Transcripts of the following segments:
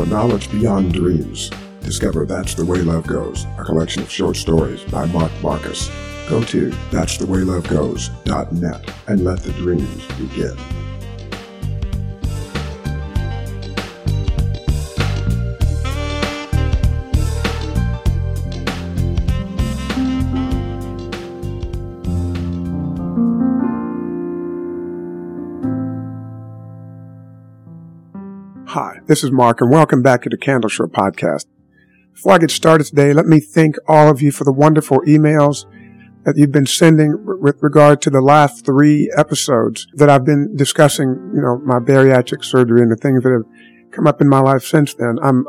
for knowledge beyond dreams. Discover That's the Way Love Goes, a collection of short stories by Mark Marcus. Go to that'sthewaylovegoes.net and let the dreams begin. Hi, this is Mark, and welcome back to the Candle Show podcast. Before I get started today, let me thank all of you for the wonderful emails that you've been sending with regard to the last 3 episodes that I've been discussing, my bariatric surgery and the things that have come up in my life since then. I'm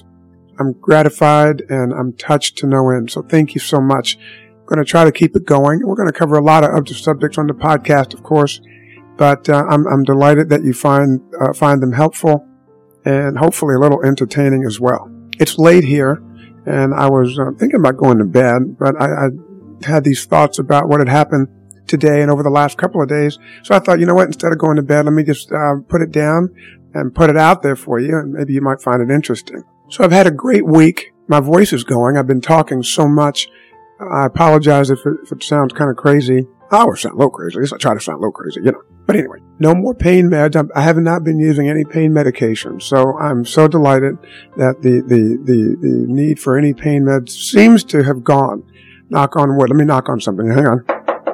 gratified and I'm touched to no end. So thank you so much. I'm going to try to keep it going. We're going to cover a lot of other subjects on the podcast, of course, but I'm delighted that you find them helpful and hopefully a little entertaining as well. It's late here, and I was thinking about going to bed, but I had these thoughts about what had happened today and over the last couple of days. So I thought, instead of going to bed, let me just put it down and put it out there for you, and maybe you might find it interesting. So I've had a great week. My voice is going. I've been talking so much. I apologize if it sounds kind of crazy. I always sound a little crazy. At least I try to sound a little crazy, But anyway, no more pain meds. I have not been using any pain medication. So I'm so delighted that the need for any pain meds seems to have gone. Knock on wood. Let me knock on something. Hang on.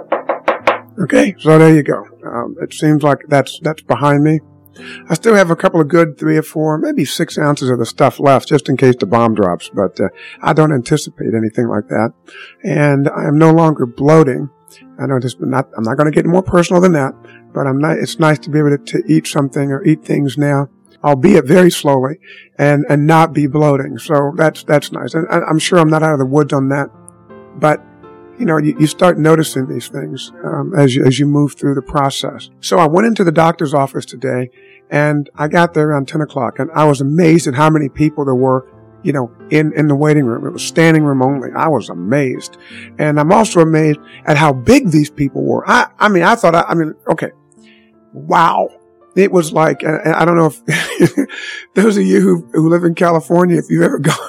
Okay. So there you go. It seems like that's behind me. I still have a couple of good 3 or 4, maybe 6 ounces of the stuff left just in case the bomb drops. But I don't anticipate anything like that. And I am no longer bloating. I know I'm not going to get more personal than that, but it's nice to be able to eat something or eat things now, albeit very slowly, and not be bloating. So that's nice. And I'm sure I'm not out of the woods on that, but you start noticing these things, as you move through the process. So I went into the doctor's office today, and I got there around 10 o'clock, and I was amazed at how many people there were in the waiting room. It was standing room only. I was amazed. And I'm also amazed at how big these people were. Okay. Wow. It was like, I don't know if those of you who live in California, if you've ever gone,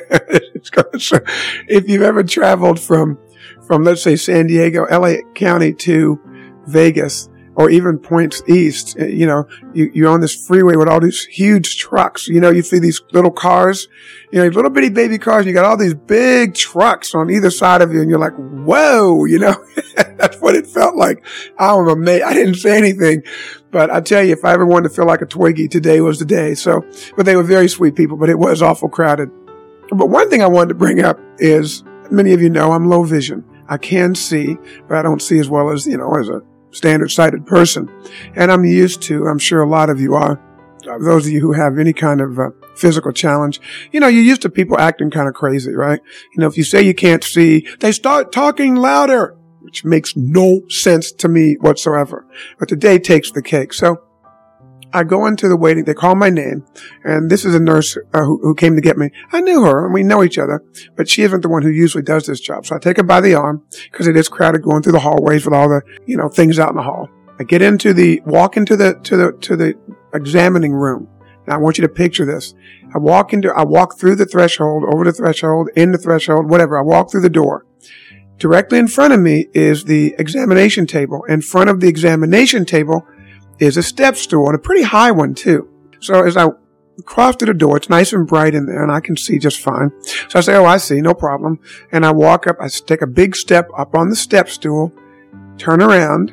if you've ever traveled from, let's say, San Diego, LA County to Vegas, or even points east, you're on this freeway with all these huge trucks. You see these little cars, little bitty baby cars, and you got all these big trucks on either side of you, and you're like, whoa, that's what it felt like. I'm amazed. I didn't say anything, but I tell you, if I ever wanted to feel like a Twiggy, today was the day. So, but they were very sweet people, but it was awful crowded. But one thing I wanted to bring up is, many of you know, I'm low vision. I can see, but I don't see as well as, as a standard sighted person. And I'm sure a lot of you are, those of you who have any kind of physical challenge, you're used to people acting kind of crazy, right? If you say you can't see, they start talking louder, which makes no sense to me whatsoever. But today takes the cake. So I go into the waiting, they call my name, and this is a nurse who came to get me. I knew her, and we know each other, but she isn't the one who usually does this job. So I take her by the arm, because it is crowded going through the hallways with all the, things out in the hall. I walk into the examining room. Now I want you to picture this. I walk through the threshold, over the threshold, in the threshold, whatever. I walk through the door. Directly in front of me is the examination table. In front of the examination table is a step stool, and a pretty high one too. So as I cross to the door, it's nice and bright in there, and I can see just fine. So I say, I see, no problem. And I walk up, I take a big step up on the step stool, turn around,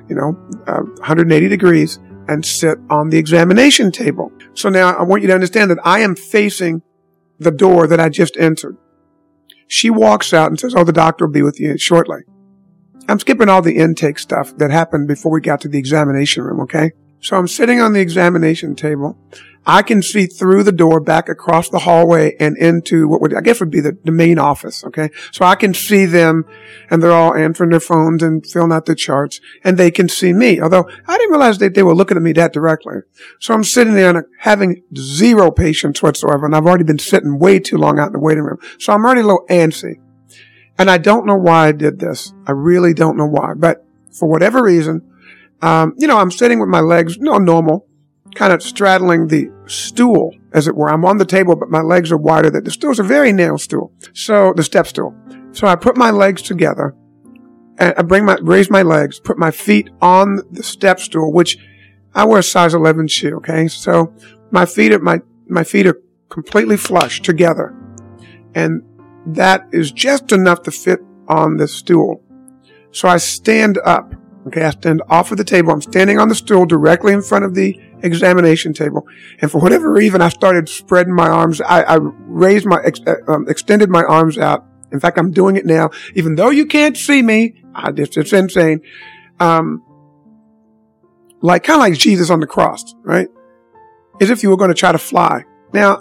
180 degrees, and sit on the examination table. So now I want you to understand that I am facing the door that I just entered. She walks out and says, the doctor will be with you shortly. I'm skipping all the intake stuff that happened before we got to the examination room, okay? So I'm sitting on the examination table. I can see through the door back across the hallway and into what would be the main office, okay? So I can see them, and they're all answering their phones and filling out the charts, and they can see me. Although I didn't realize that they were looking at me that directly. So I'm sitting there and having zero patience whatsoever, and I've already been sitting way too long out in the waiting room. So I'm already a little antsy. And I don't know why I did this. I really don't know why. But for whatever reason, I'm sitting with my legs, normal. kind of straddling the stool, as it were. I'm on the table, but my legs are wider. The stool's a very narrow stool. So the step stool. So I put my legs together and I raise my legs, put my feet on the step stool, which I wear a size 11 shoe. Okay. So my feet are completely flush together. And that is just enough to fit on the stool. So I stand up. Okay, I stand off of the table. I'm standing on the stool directly in front of the examination table. And for whatever reason, I started spreading my arms. I raised extended my arms out. In fact, I'm doing it now. Even though you can't see me, it's insane. Kind of like Jesus on the cross, right? As if you were going to try to fly. Now,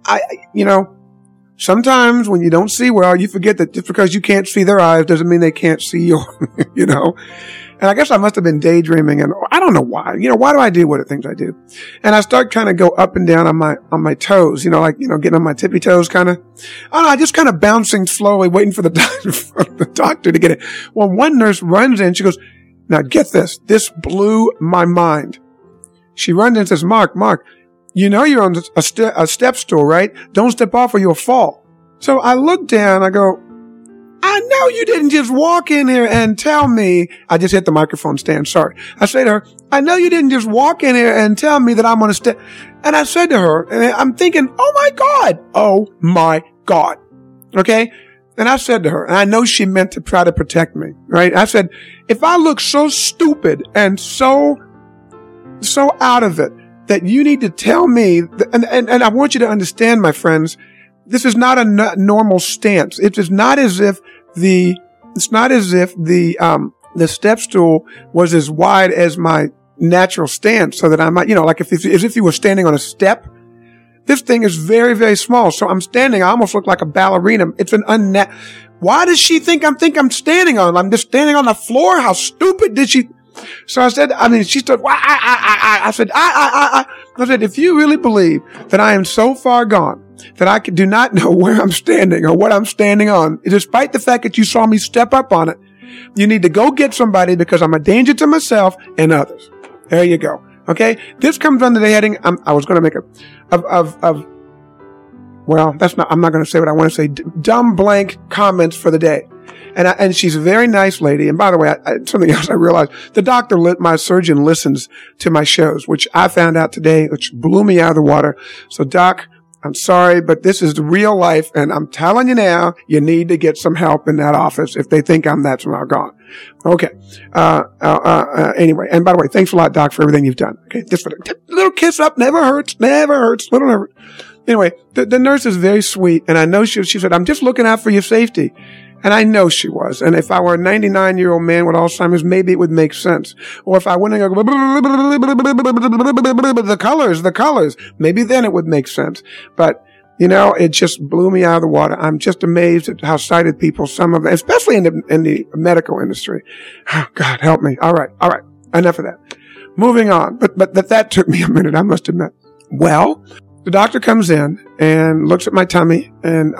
sometimes when you don't see well, you forget that just because you can't see their eyes doesn't mean they can't see you, And I guess I must have been daydreaming, and I don't know why. Why do I do what the things I do? And I start kind of go up and down on my toes, getting on my tippy toes kind of. I just kind of bouncing slowly, waiting for the doctor to get it. Well, one nurse runs in, she goes, "Now get this. This blew my mind." She runs in and says, Mark, you're on a step stool, right? Don't step off or you'll fall. So I look down, I go, I know you didn't just walk in here and tell me. I just hit the microphone stand. Sorry. I say to her, I know you didn't just walk in here and tell me that I'm on a step. And I said to her, and I'm thinking, oh my God. Okay. And I said to her, and I know she meant to try to protect me, right? I said, if I look so stupid and so out of it that you need to tell me, and I want you to understand, my friends, this is not a normal stance. It is not as if the step stool was as wide as my natural stance so that I might, as if you were standing on a step. This thing is very, very small. So I'm standing, I almost look like a ballerina. It's why does she think I'm standing on? I'm just standing on the floor. How stupid did she? So I said, she said, I said, if you really believe that I am so far gone that I do not know where I'm standing or what I'm standing on, despite the fact that you saw me step up on it, you need to go get somebody because I'm a danger to myself and others. There you go. Okay. This comes under the heading. I was going to make I'm not going to say what I want to say. Dumb blank comments for the day. And she's a very nice lady. And by the way, something else I realized, my surgeon listens to my shows, which I found out today, which blew me out of the water. So Doc, I'm sorry, but this is real life. And I'm telling you now, you need to get some help in that office if they think I'm that somehow gone. Okay. Anyway. And by the way, thanks a lot, Doc, for everything you've done. Okay. Just for a little kiss up. Never hurts. Little never. Anyway, the nurse is very sweet. And I know she said, I'm just looking out for your safety. And I know she was. And if I were a 99-year-old man with Alzheimer's, maybe it would make sense. Or if I went and go, the colors, maybe then it would make sense. But, it just blew me out of the water. I'm just amazed at how sighted people, some of them, especially in the medical industry. Oh, God, help me. All right. Enough of that. Moving on. But that took me a minute, I must admit. Well, the doctor comes in and looks at my tummy and,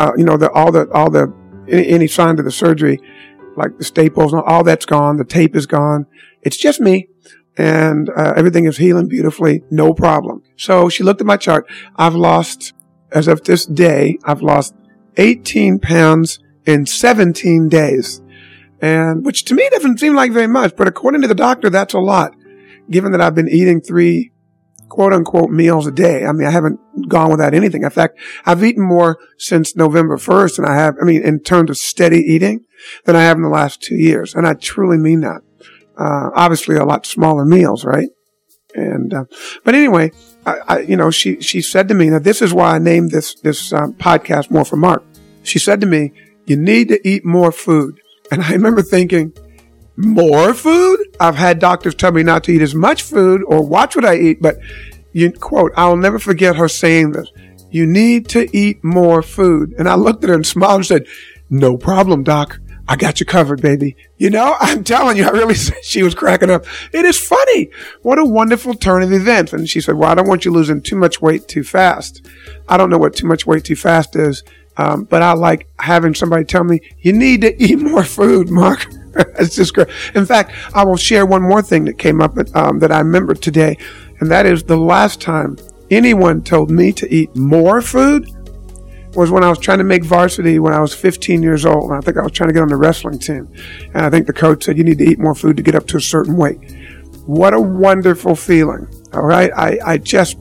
any sign of the surgery, like the staples, all that's gone. The tape is gone. It's just me. And everything is healing beautifully. No problem. So she looked at my chart. As of this day, I've lost 18 pounds in 17 days. And which to me doesn't seem like very much, but according to the doctor, that's a lot. Given that I've been eating 3 quote unquote meals a day. I haven't gone without anything. In fact, I've eaten more since November 1st than I have, in terms of steady eating than I have in the last 2 years. And I truly mean that. Obviously a lot smaller meals, right? And, but anyway, she said to me, now this is why I named this podcast More for Mark. She said to me, you need to eat more food. And I remember thinking, more food? I've had doctors tell me not to eat as much food or watch what I eat, but quote, I'll never forget her saying this. You need to eat more food. And I looked at her and smiled and said, no problem, Doc. I got you covered, baby. I'm telling you, she was cracking up. It is funny. What a wonderful turn of events. And she said, well, I don't want you losing too much weight too fast. I don't know what too much weight too fast is. But I like having somebody tell me, you need to eat more food, Mark. It's just great. In fact, I will share one more thing that came up that I remember today, and that is the last time anyone told me to eat more food was when I was trying to make varsity when I was 15 years old. And I think I was trying to get on the wrestling team. And I think the coach said, you need to eat more food to get up to a certain weight. What a wonderful feeling. All right. I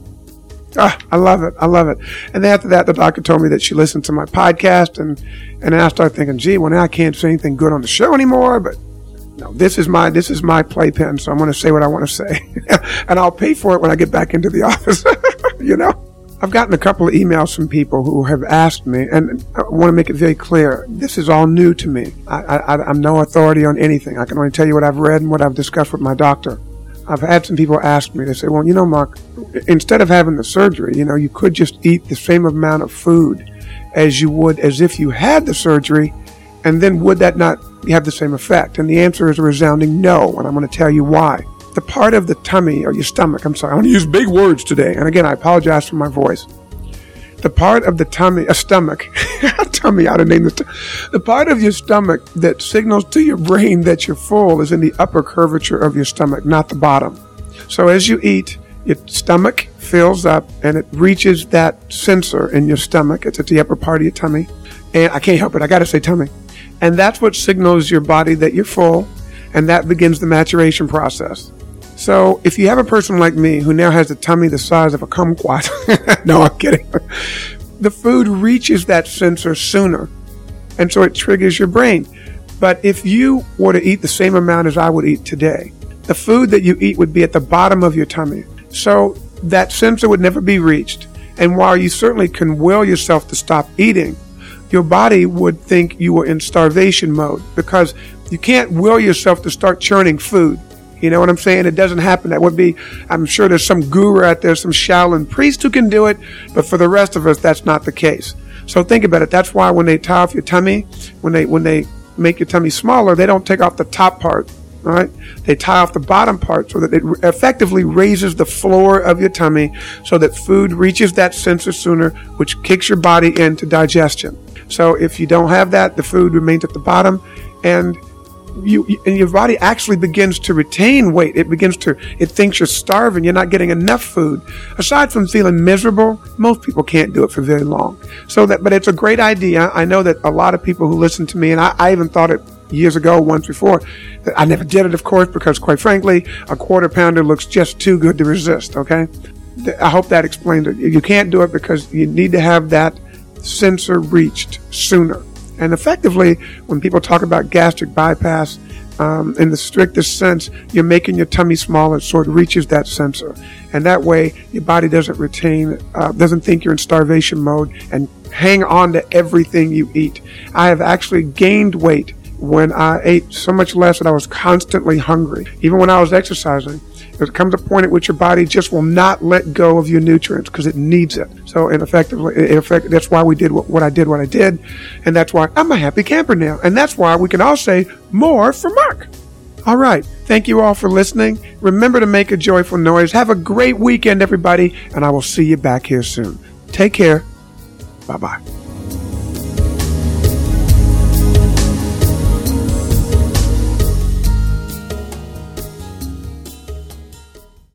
love it. I love it. And then after that, the doctor told me that she listened to my podcast and I started thinking, gee, well, now I can't say anything good on the show anymore, but no, this is my playpen. So I'm going to say what I want to say and I'll pay for it when I get back into the office. You know, I've gotten a couple of emails from people who have asked me, and I want to make it very clear. This is all new to me. I'm no authority on anything. I can only tell you what I've read and what I've discussed with my doctor. I've had some people ask me, they say, well, you know, Mark, instead of having the surgery, you know, you could just eat the same amount of food as you would as if you had the surgery, and then would that not have the same effect? And the answer is a resounding no, and I'm going to tell you why. The part of the tummy, or your stomach, I'm sorry, I want to use big words today, and again, I apologize for my voice. The part of the tummy, tummy, I ought to name this. The part of your stomach that signals to your brain that you're full is in the upper curvature of your stomach, not the bottom. So as you eat, your stomach fills up and it reaches that sensor in your stomach. It's at the upper part of your tummy. And I can't help it. I got to say tummy. And that's what signals your body that you're full. And that begins the maturation process. So if you have a person like me who now has a tummy the size of a kumquat, no, I'm kidding. The food reaches that sensor sooner, and so it triggers your brain. But if you were to eat the same amount as I would eat today, the food that you eat would be at the bottom of your tummy. So that sensor would never be reached. And while you certainly can will yourself to stop eating, your body would think you were in starvation mode because you can't will yourself to start churning food. You know what I'm saying? It doesn't happen. That would be, I'm sure there's some guru out there, some Shaolin priest who can do it, but for the rest of us, that's not the case. So think about it. That's why when they tie off your tummy, when they make your tummy smaller, they don't take off the top part, all right? They tie off the bottom part so that it effectively raises the floor of your tummy so that food reaches that sensor sooner, which kicks your body into digestion. So if you don't have that, the food remains at the bottom, and your body actually begins to retain weight. It thinks you're starving. You're not getting enough food. Aside from feeling miserable, most people can't do it for very long. But it's a great idea. I know that a lot of people who listen to me, and I even thought it years ago, once before, that I never did it, of course, because quite frankly, a quarter pounder looks just too good to resist. Okay. I hope that explains it. You can't do it because you need to have that sensor reached sooner. And effectively, when people talk about gastric bypass, in the strictest sense, you're making your tummy smaller so it reaches that sensor. And that way, your body doesn't think you're in starvation mode and hang on to everything you eat. I have actually gained weight when I ate so much less that I was constantly hungry. Even when I was exercising, there comes a point at which your body just will not let go of your nutrients because it needs it. So, that's why we did what I did. And that's why I'm a happy camper now. And that's why we can all say more for Mark. All right. Thank you all for listening. Remember to make a joyful noise. Have a great weekend, everybody. And I will see you back here soon. Take care. Bye-bye.